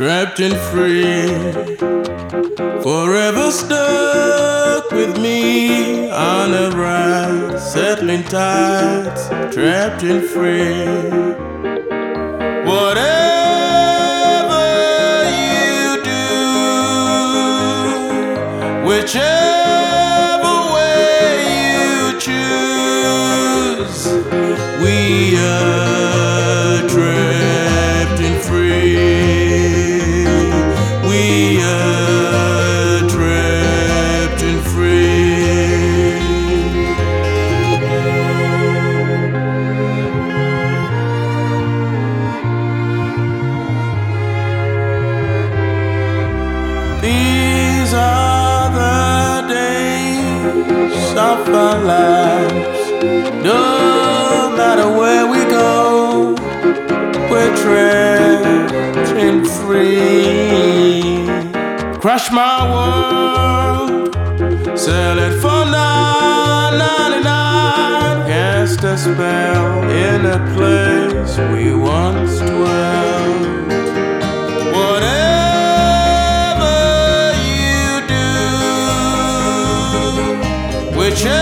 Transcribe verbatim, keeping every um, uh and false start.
trapped and free, forever stuck with me on a ride, settling tides, trapped and free. Whatever you do, whichever way you choose, we are trapped and free. We are trapped and free. These are the days of our lives. No matter where we go, we're trapped and free. Crush my world, sell it for nine ninety-nine. Cast a spell in a place we once dwelt. Whatever you do, whichever